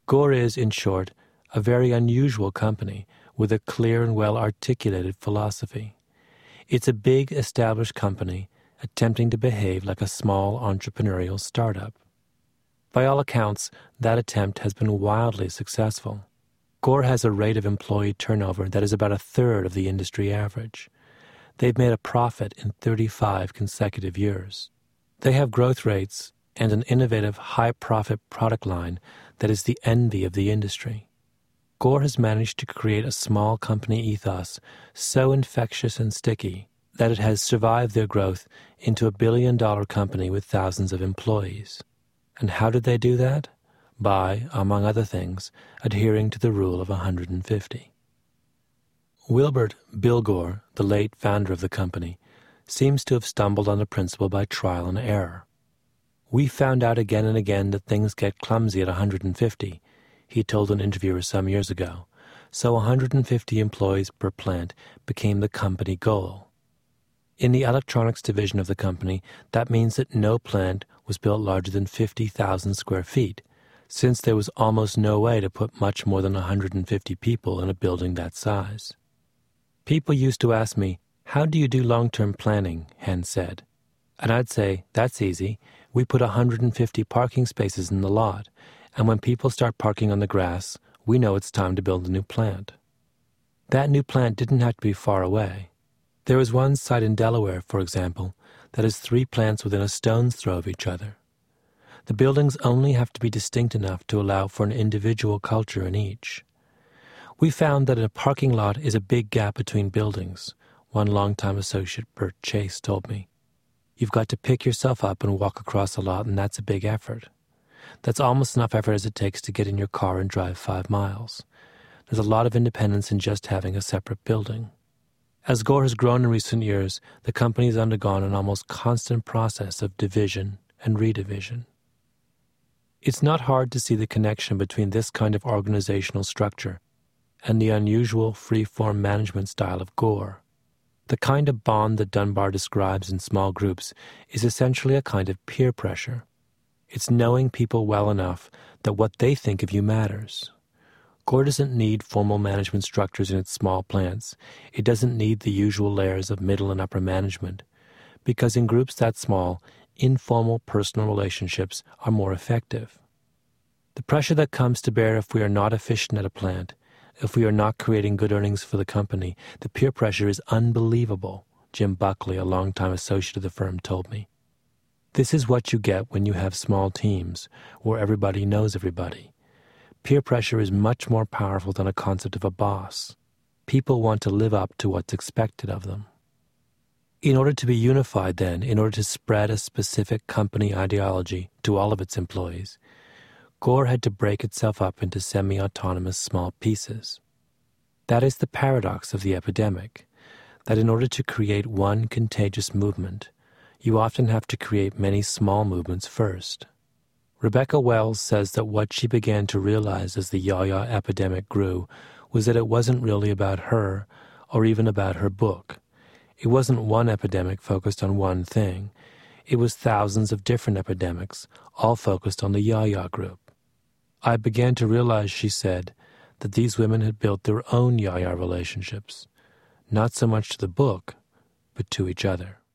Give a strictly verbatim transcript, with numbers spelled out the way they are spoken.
Gore is, in short, a very unusual company with a clear and well-articulated philosophy. It's a big, established company attempting to behave like a small entrepreneurial startup. By all accounts, that attempt has been wildly successful. Gore has a rate of employee turnover that is about a third of the industry average. They've made a profit in thirty-five consecutive years. They have growth rates and an innovative, high-profit product line that is the envy of the industry. Gore has managed to create a small company ethos so infectious and sticky that it has survived their growth into a billion-dollar company with thousands of employees. And how did they do that? By, among other things, adhering to the rule of one hundred fifty. Wilbert Bill Gore, the late founder of the company, seems to have stumbled on the principle by trial and error. "We found out again and again that things get clumsy at one hundred fifty, he told an interviewer some years ago, so one hundred fifty employees per plant became the company goal. In the electronics division of the company, that means that no plant was built larger than fifty thousand square feet, since there was almost no way to put much more than one hundred fifty people in a building that size. People used to ask me, 'How do you do long-term planning?' Hen said. And I'd say, 'That's easy. We put one hundred fifty parking spaces in the lot, and when people start parking on the grass, we know it's time to build a new plant.' That new plant didn't have to be far away. There is one site in Delaware, for example, that has three plants within a stone's throw of each other. The buildings only have to be distinct enough to allow for an individual culture in each. We found that a parking lot is a big gap between buildings," one longtime associate, Bert Chase, told me. "You've got to pick yourself up and walk across a lot, and that's a big effort. That's almost enough effort as it takes to get in your car and drive five miles. There's a lot of independence in just having a separate building." As Gore has grown in recent years, the company has undergone an almost constant process of division and redivision. It's not hard to see the connection between this kind of organizational structure and the unusual free-form management style of Gore. The kind of bond that Dunbar describes in small groups is essentially a kind of peer pressure. It's knowing people well enough that what they think of you matters. Gore doesn't need formal management structures in its small plants. It doesn't need the usual layers of middle and upper management, because in groups that small, informal personal relationships are more effective. The pressure that comes to bear if we are not efficient at a plant, if we are not creating good earnings for the company, the peer pressure is unbelievable, Jim Buckley, a longtime associate of the firm, told me. This is what you get when you have small teams, where everybody knows everybody. Peer pressure is much more powerful than a concept of a boss. People want to live up to what's expected of them. In order to be unified, then, in order to spread a specific company ideology to all of its employees, Gore had to break itself up into semi-autonomous small pieces. That is the paradox of the epidemic, that in order to create one contagious movement, you often have to create many small movements first. Rebecca Wells says that what she began to realize as the yaya epidemic grew was that it wasn't really about her or even about her book. It wasn't one epidemic focused on one thing. It was thousands of different epidemics, all focused on the yaya group. I began to realize, she said, that these women had built their own yaya relationships, not so much to the book, but to each other.